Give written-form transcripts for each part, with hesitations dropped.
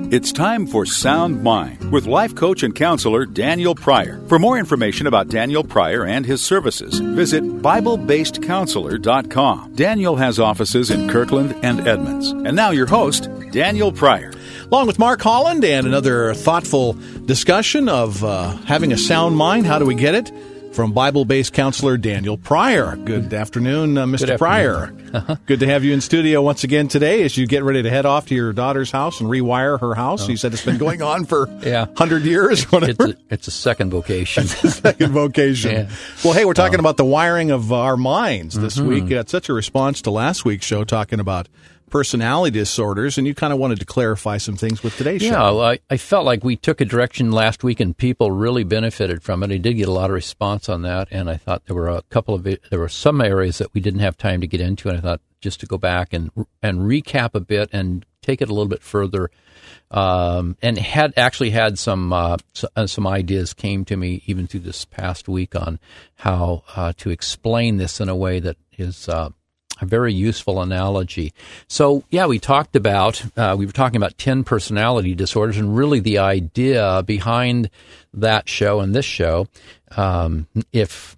It's time for Sound Mind with life coach and counselor Daniel Pryor. For more information about Daniel Pryor and his services, visit BibleBasedCounselor.com. Daniel has offices in Kirkland and Edmonds. And now your host, Daniel Pryor. Along with Mark Holland and another thoughtful discussion of having a sound mind. How do we get it? From Bible-based counselor Daniel Pryor. Good afternoon, Mr. Good Pryor. Good to have you in studio once again today as you get ready to head off to your daughter's house and rewire her house. You said it's been going on for 100 years, whatever. It's a second vocation. Second vocation. Yeah. Well, hey, we're talking about the wiring of our minds this week. It's such a response to last week's show talking about personality disorders, and you kind of wanted to clarify some things with today's show. Yeah, I felt like we took a direction last week, and people really benefited from it. I did get a lot of response on that, and I thought there were some areas that we didn't have time to get into, and I thought just to go back and recap a bit and take it a little bit further, and had some ideas came to me even through this past week on how to explain this in a way that is a very useful analogy. So, we were talking about 10 personality disorders, and really the idea behind that show and this show, if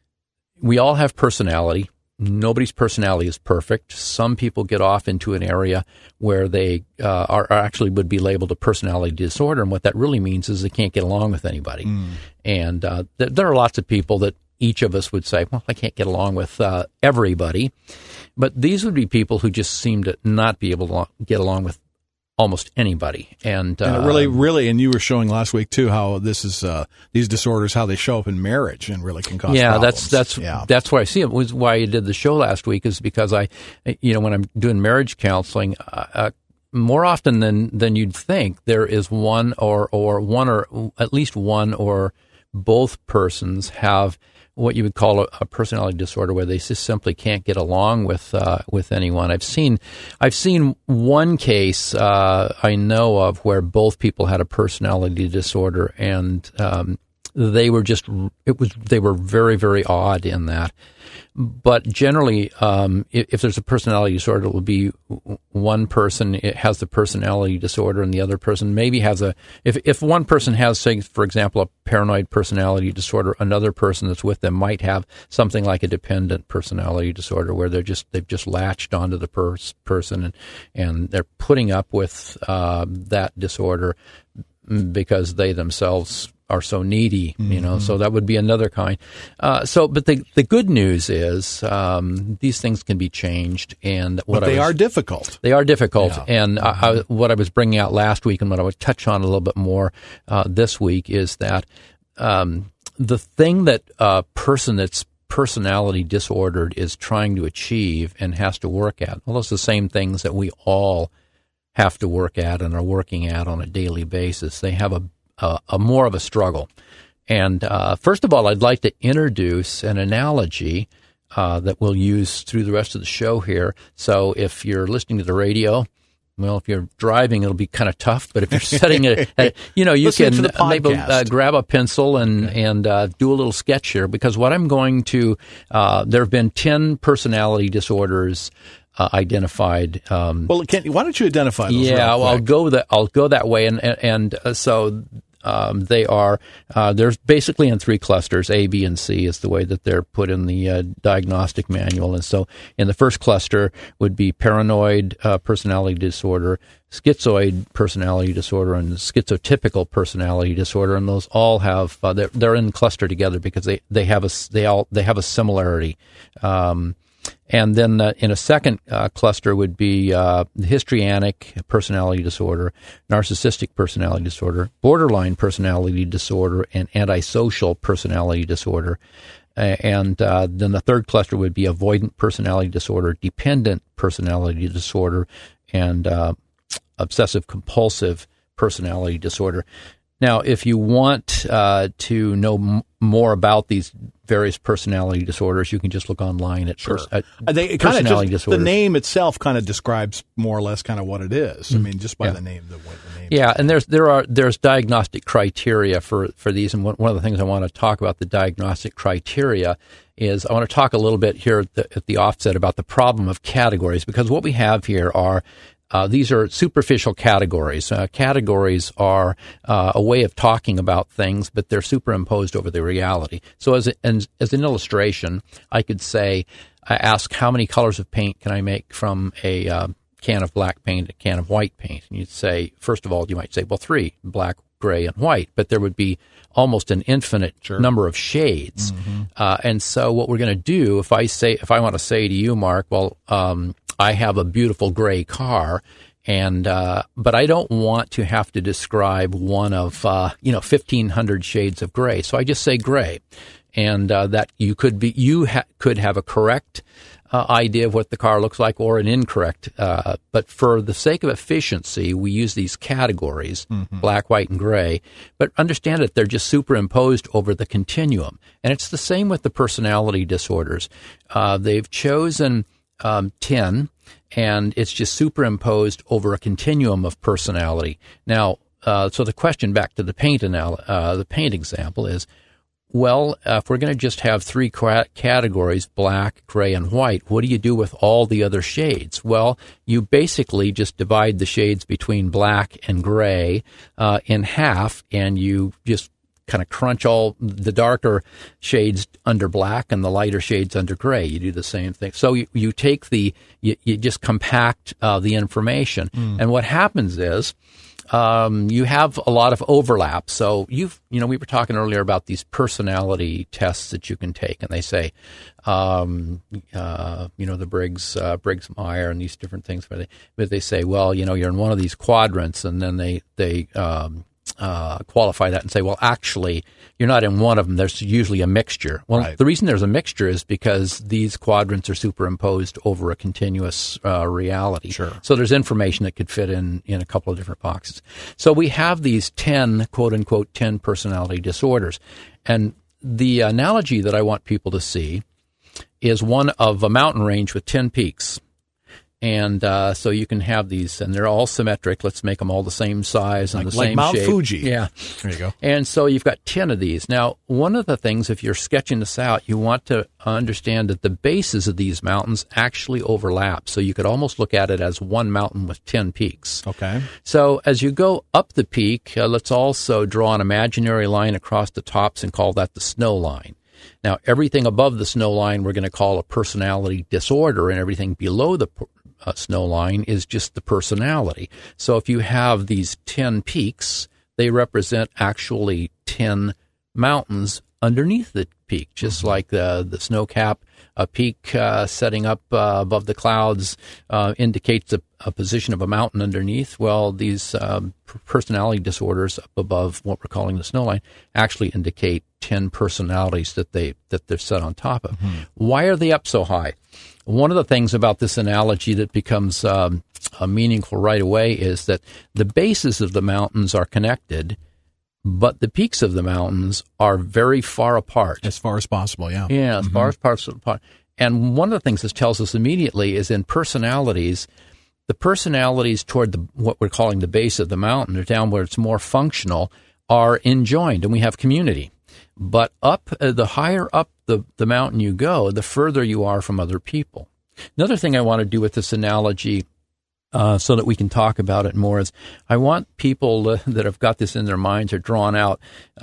we all have personality, nobody's personality is perfect. Some people get off into an area where they are actually would be labeled a personality disorder, and what that really means is they can't get along with anybody. And there are lots of people that each of us would say, well, I can't get along with everybody. But these would be people who just seem to not be able to get along with almost anybody. And it really, and you were showing last week too how this is these disorders, how they show up in marriage and really can cause problems. That's why I see it. Was why I did the show last week, is because when I'm doing marriage counseling, more often than you'd think, there is one or at least one or both persons have what you would call a personality disorder, where they just simply can't get along with anyone. I've seen one case I know of where both people had a personality disorder, and they were very, very odd in that. But generally, if there's a personality disorder, it will be one person has the personality disorder, and the other person maybe has if one person has, say, for example, a paranoid personality disorder, another person that's with them might have something like a dependent personality disorder, where they've just latched onto the person and they're putting up with that disorder because they themselves are so needy, so that would be another kind. But the good news is these things can be changed, and they are difficult. They are difficult, and what I was bringing out last week, and what I would touch on a little bit more this week, is that the thing that a person that's personality disordered is trying to achieve and has to work at, well, those are the same things that we all have to work at and are working at on a daily basis. They have a more of a struggle. And first of all, I'd like to introduce an analogy that we'll use through the rest of the show here. So if you're listening to the radio, well, if you're driving, it'll be kind of tough. But if you're setting it, you can maybe grab a pencil and do a little sketch here, because what I'm going to, there have been 10 personality disorders identified. Why don't you identify those? Yeah, well, I'll go that way, and so they are. There's basically in 3 clusters. A, B, and C is the way that they're put in the diagnostic manual. And so, in the first cluster would be paranoid personality disorder, schizoid personality disorder, and schizotypical personality disorder. And those all have they're in cluster together because they have a similarity. And then in a second cluster would be histrionic personality disorder, narcissistic personality disorder, borderline personality disorder, and antisocial personality disorder. And then the third cluster would be avoidant personality disorder, dependent personality disorder, and obsessive-compulsive personality disorder. Now, if you want to know more about these various personality disorders, you can just look online at personality disorders. The name itself kind of describes more or less kind of what it is. I mean, just by the name. Yeah, and there's diagnostic criteria for these, and one of the things I want to talk about the diagnostic criteria is I want to talk a little bit here at the offset about the problem of categories, because what we have here are These are superficial categories. Categories are a way of talking about things, but they're superimposed over the reality. So as an illustration, I could say, I ask how many colors of paint can I make from a can of black paint, a can of white paint? And you'd say, first of all, you might say, well, 3, black, gray, and white. But there would be almost an infinite number of shades. And so what we're going to do, if I want to say to you, Mark, well, I have a beautiful gray car, and but I don't want to have to describe one of 1,500 shades of gray. So I just say gray, and that could have a correct idea of what the car looks like or an incorrect. But for the sake of efficiency, we use these categories, black, white, and gray. But understand that they're just superimposed over the continuum, and it's the same with the personality disorders. They've chosen 10, and it's just superimposed over a continuum of personality. Now, so the question back to the paint example is, well, if we're going to just have 3 categories, black, gray, and white, what do you do with all the other shades? Well, you basically just divide the shades between black and gray in half, and you just kind of crunch all the darker shades under black and the lighter shades under gray. You do the same thing. So you take you just compact the information. And what happens is you have a lot of overlap. So we were talking earlier about these personality tests that you can take, and they say, the Briggs-Meyer and these different things, but they say, well, you're in one of these quadrants, and then they qualify that and say, well, actually, you're not in one of them. There's usually a mixture. Well, The reason there's a mixture is because these quadrants are superimposed over a continuous reality. Sure. So there's information that could fit in a couple of different boxes. So we have these 10, quote-unquote, 10 personality disorders. And the analogy that I want people to see is one of a mountain range with 10 peaks. And so you can have these, and they're all symmetric. Let's make them all the same size and the same shape. Like Mount Fuji. Yeah. There you go. And so you've got 10 of these. Now, one of the things, if you're sketching this out, you want to understand that the bases of these mountains actually overlap. So you could almost look at it as one mountain with 10 peaks. Okay. So as you go up the peak, let's also draw an imaginary line across the tops and call that the snow line. Now, everything above the snow line we're going to call a personality disorder, and everything below the snow line is just the personality. So if you have these 10 peaks, they represent actually 10 mountains underneath the peak, just like the snow cap. A peak setting up above the clouds indicates a position of a mountain underneath. Well, these personality disorders up above what we're calling the snow line actually indicate 10 personalities that they're set on top of. Why are they up so high? One of the things about this analogy that becomes meaningful right away is that the bases of the mountains are connected, but the peaks of the mountains are very far apart. As far as possible, yeah. Yeah, as far as possible apart. And one of the things this tells us immediately is in personalities, the personalities toward what we're calling the base of the mountain, or down where it's more functional, are enjoined, and we have community. But up, the higher up the mountain you go, the further you are from other people. Another thing I want to do with this analogy, so that we can talk about it more, is I want people that have got this in their minds or drawn out.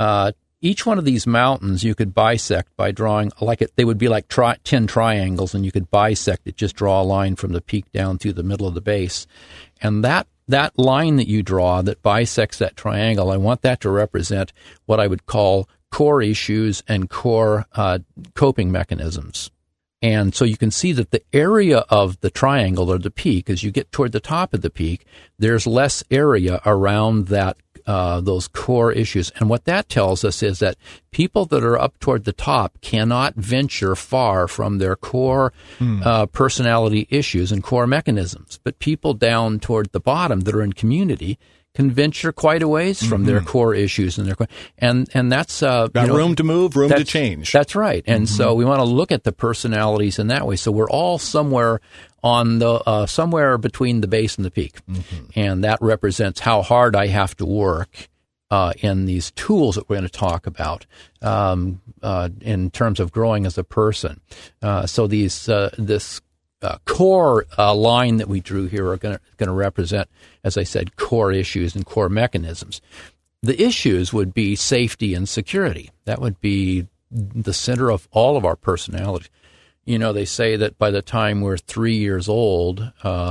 Each one of these mountains you could bisect by drawing they would be like 10 triangles, and you could bisect it, just draw a line from the peak down through the middle of the base. And that line that you draw that bisects that triangle, I want that to represent what I would call core issues and core coping mechanisms. And so you can see that the area of the triangle or the peak, as you get toward the top of the peak, there's less area around that those core issues. And what that tells us is that people that are up toward the top cannot venture far from their core personality issues and core mechanisms. But people down toward the bottom that are in community can venture quite a ways from their core issues and and that's got room to move, room to change. That's right. And so we want to look at the personalities in that way. So we're all somewhere on the somewhere between the base and the peak, and that represents how hard I have to work in these tools that we're going to talk about in terms of growing as a person. So this core line that we drew here are going to represent, as I said, core issues and core mechanisms. The issues would be safety and security. That would be the center of all of our personality. You know, they say that by the time we're 3 years old,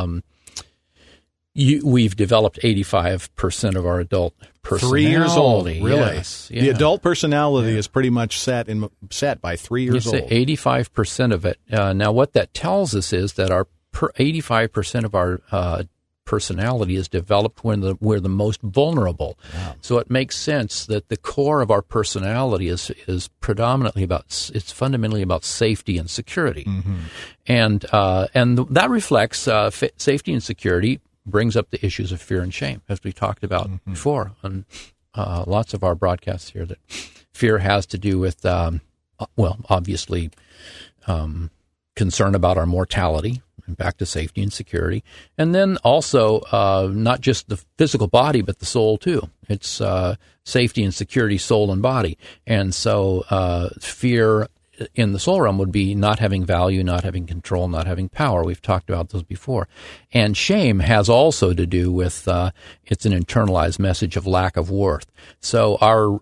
we've developed 85% of our adult personality. 3 years old, really? Yes, yeah. The adult personality is pretty much set by 3 years old. 85% of it. Now, what that tells us is that our 85% of our personality is developed when we're the most vulnerable. Wow. So it makes sense that the core of our personality is fundamentally about safety and security, and that reflects safety and security. Brings up the issues of fear and shame, as we talked about before on lots of our broadcasts here. That fear has to do with, obviously, concern about our mortality, and back to safety and security, and then also not just the physical body, but the soul too. It's safety and security, soul and body, and so fear in the soul realm would be not having value, not having control, not having power. We've talked about those before. And shame has also to do with it's an internalized message of lack of worth. So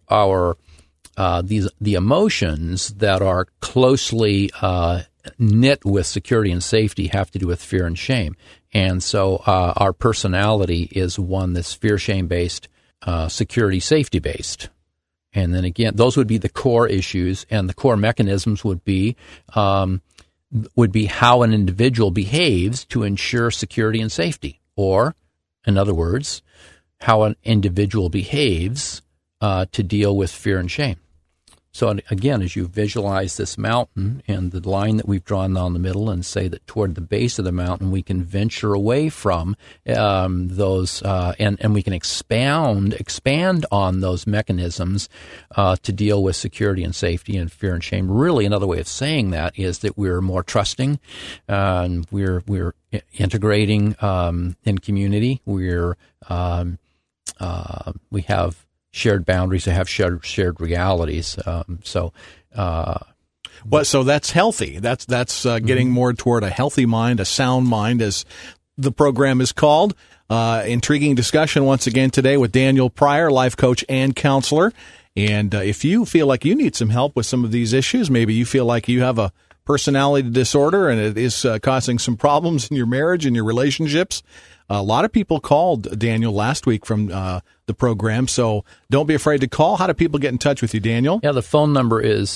the emotions that are closely knit with security and safety have to do with fear and shame. And so our personality is one that's fear, shame based, security, safety based. And then again, those would be the core issues, and the core mechanisms would be how an individual behaves to ensure security and safety, or, in other words, how an individual behaves to deal with fear and shame. So again, as you visualize this mountain and the line that we've drawn down the middle, and say that toward the base of the mountain we can venture away from those, and we can expand on those mechanisms to deal with security and safety and fear and shame. Really, another way of saying that is that we're more trusting, and we're integrating in community. We have shared boundaries, to have shared realities. So that's healthy. That's getting more toward a healthy mind, a sound mind, as the program is called. Intriguing discussion once again today with Daniel Pryor, life coach and counselor. And if you feel like you need some help with some of these issues, maybe you feel like you have a personality disorder and it is causing some problems in your marriage and your relationships. A lot of people called Daniel last week from the program, so don't be afraid to call. How do people get in touch with you, Daniel? Yeah, the phone number is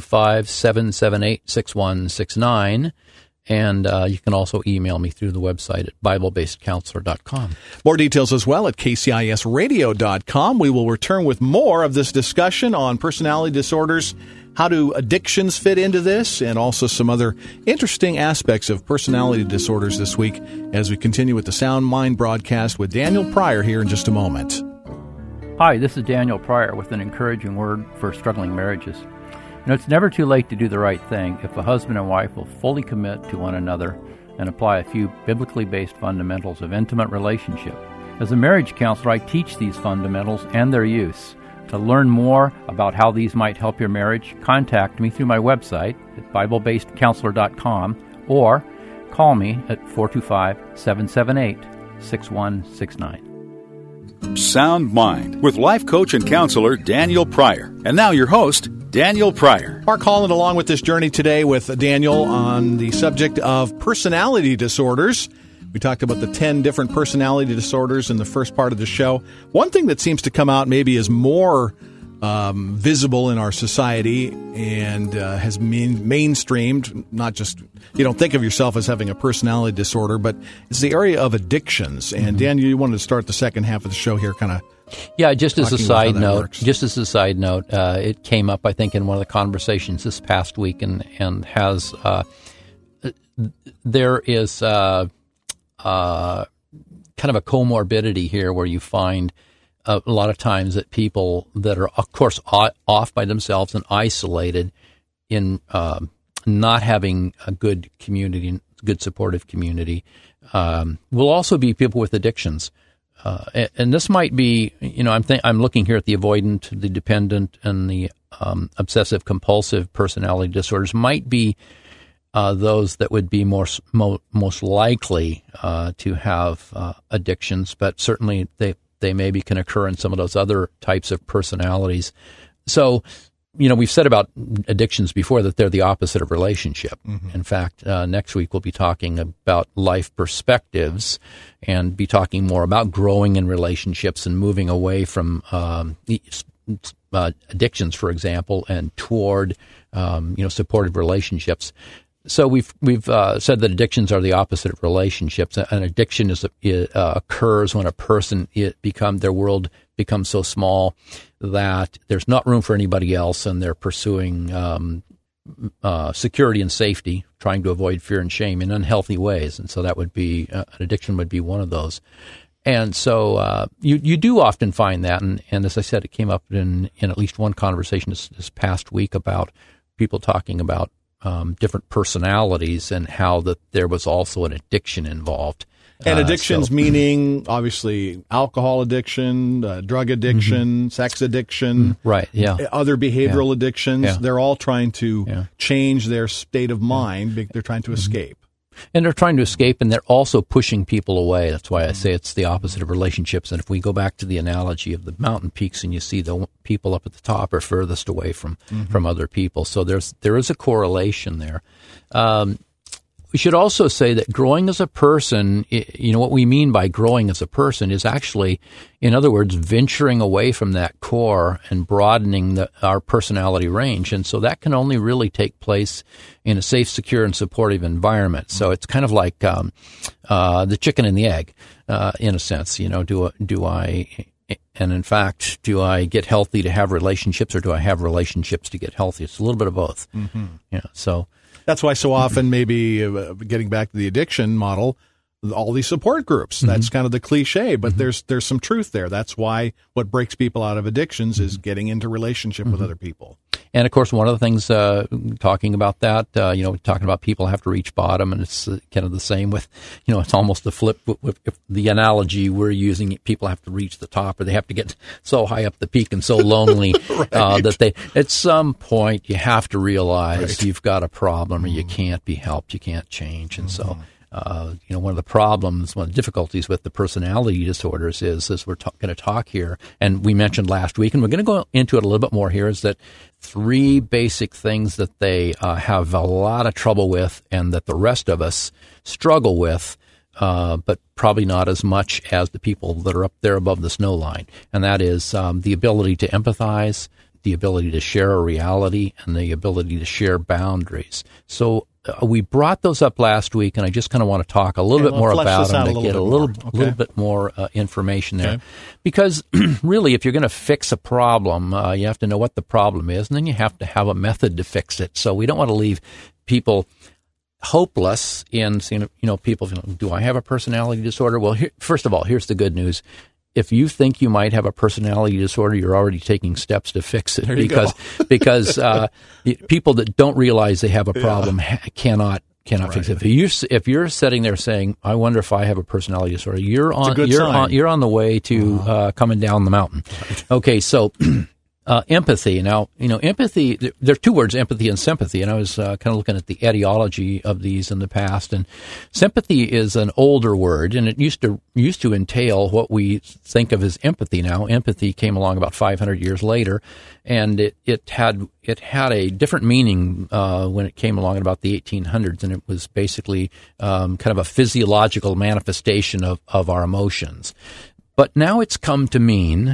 425-778-6169, and you can also email me through the website at BibleBasedCounselor.com. More details as well at KCISradio.com. We will return with more of this discussion on personality disorders. How do addictions fit into this, and also some other interesting aspects of personality disorders this week as we continue with the Sound Mind broadcast with Daniel Pryor here in just a moment. Hi, this is Daniel Pryor with an encouraging word for struggling marriages. It's never too late to do the right thing if a husband and wife will fully commit to one another and apply a few biblically based fundamentals of intimate relationship. As a marriage counselor, I teach these fundamentals and their use. To learn more about how these might help your marriage, contact me through my website at BibleBasedCounselor.com or call me at 425-778-6169. Sound Mind with life coach and counselor Daniel Pryor. And now your host, Daniel Pryor. Mark Holland along with this journey today with Daniel on the subject of personality disorders. We talked about the 10 different personality disorders in the first part of the show. One thing that seems to come out maybe is more visible in our society and has mainstreamed, not just, you don't think of yourself as having a personality disorder, but it's the area of addictions. And Daniel, you wanted to start the second half of the show here kind of. Yeah, just as a side note, it came up, I think, in one of the conversations this past week, and has there is kind of a comorbidity here where you find a lot of times that people that are, of course, off by themselves and isolated in not having a good community, good supportive community, will also be people with addictions. And this might be, I'm looking here at the avoidant, the dependent, and the obsessive compulsive personality disorders might be those that would be most likely to have addictions, but certainly they maybe can occur in some of those other types of personalities. So, we've said about addictions before that they're the opposite of relationship. Mm-hmm. In fact, next week we'll be talking about life perspectives and be talking more about growing in relationships and moving away from addictions, for example, and toward supportive relationships. So we've said that addictions are the opposite of relationships. An addiction occurs when a person their world becomes so small that there's not room for anybody else, and they're pursuing security and safety, trying to avoid fear and shame in unhealthy ways. And so that would be an addiction would be one of those. And so you do often find that, and as I said, it came up in at least one conversation this past week about people talking about different personalities and how that there was also an addiction involved. And addictions meaning, obviously, alcohol addiction, drug addiction, sex addiction, right? Yeah, other behavioral addictions. Yeah. They're all trying to change their state of mind. They're trying to escape. And they're trying to escape, and they're also pushing people away. That's why I say it's the opposite of relationships. And if we go back to the analogy of the mountain peaks, and you see the people up at the top are furthest away from other people. So there is a correlation there. We should also say that growing as a person, what we mean by growing as a person is actually, in other words, venturing away from that core and broadening our personality range. And so that can only really take place in a safe, secure, and supportive environment. So it's kind of like the chicken and the egg, in a sense. Do I get healthy to have relationships, or do I have relationships to get healthy? It's a little bit of both. Mm-hmm. So that's why so often, maybe getting back to the addiction model, all these support groups, that's kind of the cliche, but there's some truth there. That's why what breaks people out of addictions is getting into relationship with other people. And of course, one of the things talking about that, talking about people have to reach bottom, and it's kind of the same with, it's almost the flip with the analogy we're using. People have to reach the top, or they have to get so high up the peak and so lonely that they, at some point, you have to realize you've got a problem, or you can't be helped, you can't change, and so. One of the problems, one of the difficulties with the personality disorders is, as we're going to talk here, and we mentioned last week, and we're going to go into it a little bit more here, is that 3 basic things that they have a lot of trouble with, and that the rest of us struggle with, but probably not as much as the people that are up there above the snow line. And that is the ability to empathize, the ability to share a reality, and the ability to share boundaries. So we brought those up last week, and I just kind of want to talk a little bit more about them to get a little bit more information there. Okay. Because really, if you're going to fix a problem, you have to know what the problem is, and then you have to have a method to fix it. So we don't want to leave people hopeless in seeing, people, do I have a personality disorder? Well, first of all, here's the good news. If you think you might have a personality disorder, you're already taking steps to fix it, because people that don't realize they have a problem cannot fix it. If you're sitting there saying, "I wonder if I have a personality disorder," you're on the way to coming down the mountain. Right. Okay, so. Empathy. Now, empathy, there are 2 words, empathy and sympathy, and I was kind of looking at the etiology of these in the past, and sympathy is an older word, and it used to entail what we think of as empathy now. Empathy came along about 500 years later, and it had a different meaning when it came along in about the 1800s, and it was basically kind of a physiological manifestation of our emotions. But now it's come to mean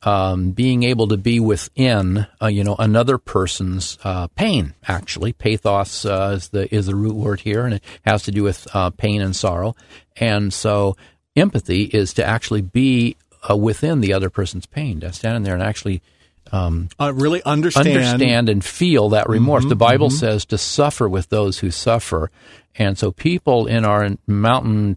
being able to be within, another person's pain. Actually, pathos is the root word here, and it has to do with pain and sorrow. And so, empathy is to actually be within the other person's pain, to stand in there and actually really understand and feel that remorse. The Bible says to suffer with those who suffer. And so people in our mountain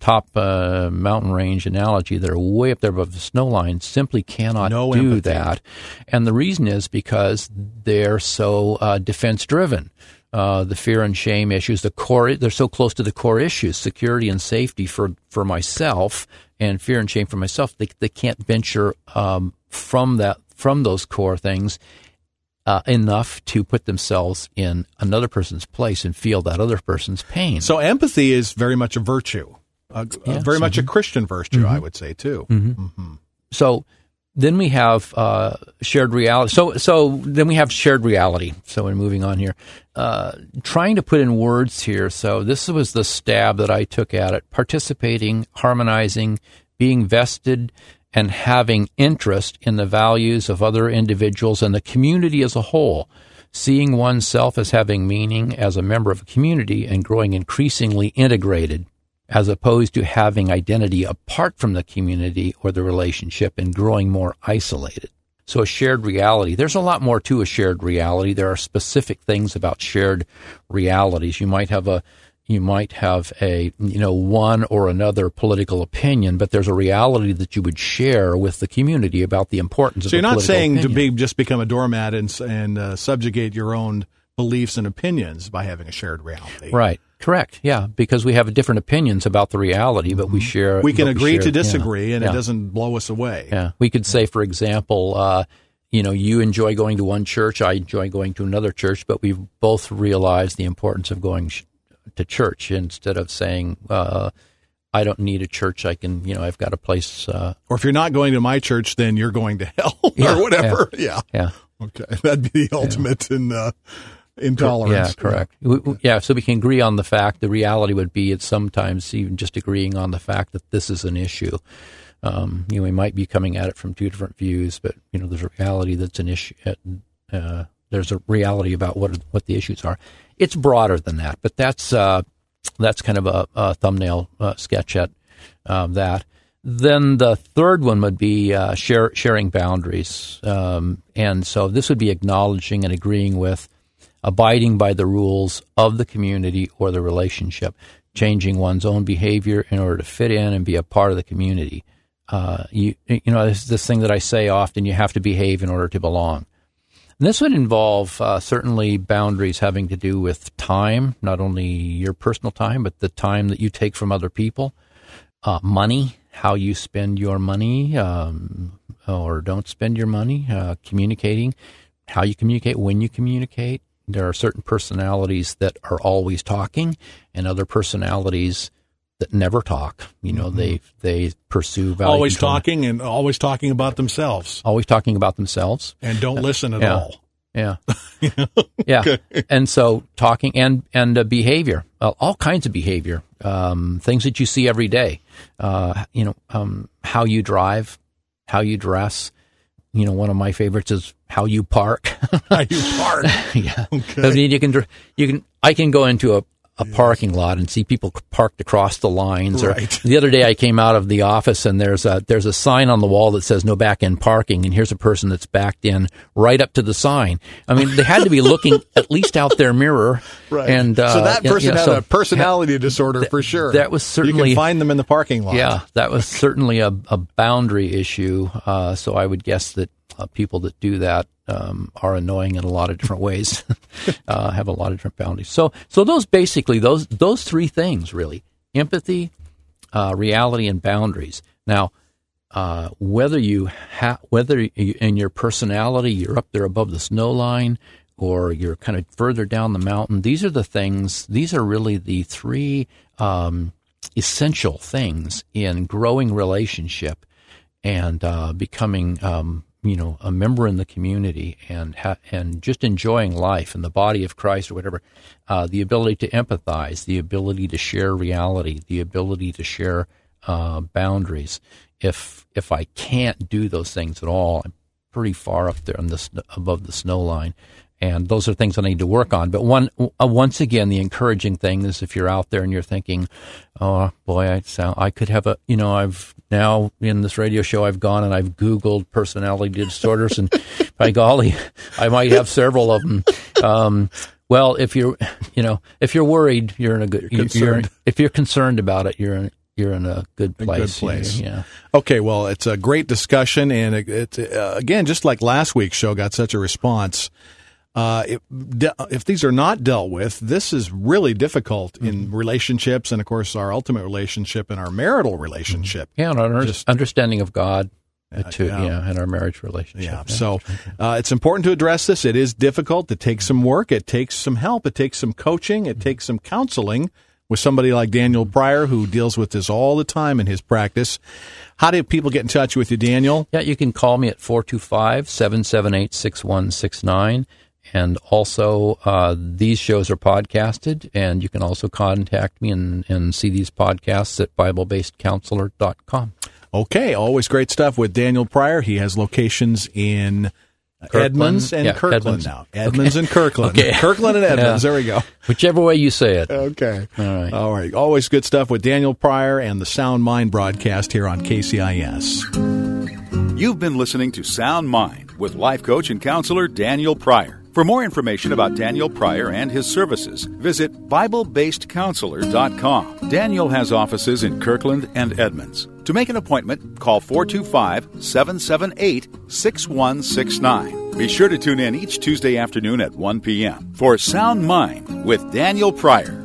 range analogy that are way up there above the snow line simply cannot do that. And the reason is because they're so defense-driven. The fear and shame issues, they're so close to the core issues, security and safety for myself, and fear and shame for myself. They can't venture from those core things enough to put themselves in another person's place and feel that other person's pain. So empathy is very much a virtue, very much a Christian virtue, I would say, too. So then we have shared reality. So then we have shared reality. So we're moving on here. Trying to put in words here. So this was the stab that I took at it. Participating, harmonizing, being vested, and having interest in the values of other individuals and the community as a whole. Seeing oneself as having meaning as a member of a community and growing increasingly integrated, as opposed to having identity apart from the community or the relationship and growing more isolated. So a shared reality, there's a lot more to a shared reality. There are specific things about shared realities. You might have a one or another political opinion, but there's a reality that you would share with the community about the importance of the political opinion. So you're not saying just become a doormat and subjugate your own beliefs and opinions by having a shared reality. Right. Correct. Yeah, because we have different opinions about the reality, but we share. We can agree to disagree, and it doesn't blow us away. Yeah, we could say, for example, you enjoy going to one church, I enjoy going to another church, but we've both realized the importance of going to church instead of saying, I don't need a church. I can, I've got a place. Or if you're not going to my church, then you're going to hell or whatever. Yeah. Okay, that'd be the ultimate in intolerance. Yeah, correct. So we can agree on the fact. The reality would be it's sometimes even just agreeing on the fact that this is an issue. We might be coming at it from two different views, but there's a reality that's an issue. There's a reality about what the issues are. It's broader than that, but that's kind of a thumbnail sketch at that. Then the third one would be sharing boundaries, and so this would be acknowledging and agreeing with, abiding by the rules of the community or the relationship, changing one's own behavior in order to fit in and be a part of the community. This thing that I say often: you have to behave in order to belong. And this would involve certainly boundaries having to do with time, not only your personal time, but the time that you take from other people, money, how you spend your money or don't spend your money, communicating, how you communicate, when you communicate. There are certain personalities that are always talking and other personalities that never talk. They pursue value. Always talking and always talking about themselves. Always talking about themselves. And don't listen at all. Yeah. Yeah. Okay. And so talking and behavior, all kinds of behavior, things that you see every day, how you drive, how you dress. One of my favorites is how you park. How you park. Yeah. Okay. I mean, I can go into a parking lot and see people parked across the lines. Right. Or the other day I came out of the office and there's a sign on the wall that says no back end parking, and here's a person that's backed in right up to the sign. I mean, they had to be looking at least out their mirror. Right. And so that person had a personality disorder for sure. That was certainly, you can find them in the parking lot. Yeah, that was certainly a boundary issue. So I would guess that people that do that are annoying in a lot of different ways, have a lot of different boundaries. So those basically, those three things really: empathy, reality, and boundaries. Now, whether you in your personality you're up there above the snow line, or you're kind of further down the mountain, these are the things. These are really the three essential things in growing relationship and becoming a member in the community and just enjoying life in the body of Christ or whatever. The ability to empathize, the ability to share reality, the ability to share boundaries. If I can't do those things at all, I'm pretty far up there above the snow line. And those are things I need to work on. But once again, the encouraging thing is if you're out there and you're thinking, oh boy, I could have I've now in this radio show, I've gone and I've Googled personality disorders, and by golly, I might have several of them. Well, if you're worried, you're in a good. If you're concerned about it, you're in a good place. A good place. Yeah. Okay. Well, it's a great discussion, and it again, just like last week's show, got such a response. If these are not dealt with, this is really difficult in relationships, and of course, our ultimate relationship and our marital relationship. Yeah, and our understanding of God. in our marriage relationship. Yeah. So it's important to address this. It is difficult. It takes some work. It takes some help. It takes some coaching. It takes some counseling with somebody like Daniel Pryor, who deals with this all the time in his practice. How do people get in touch with you, Daniel? Yeah, you can call me at 425-778-6169. And also, these shows are podcasted, and you can also contact me and see these podcasts at BibleBasedCounselor.com. Okay, always great stuff with Daniel Pryor. He has locations in Edmonds and Kirkland now. Edmonds and Kirkland. Okay. Kirkland and Edmonds. There we go. Whichever way you say it. Okay. All right. Always good stuff with Daniel Pryor and the Sound Mind broadcast here on KCIS. You've been listening to Sound Mind with life coach and counselor Daniel Pryor. For more information about Daniel Pryor and his services, visit BibleBasedCounselor.com. Daniel has offices in Kirkland and Edmonds. To make an appointment, call 425-778-6169. Be sure to tune in each Tuesday afternoon at 1 p.m. for Sound Mind with Daniel Pryor.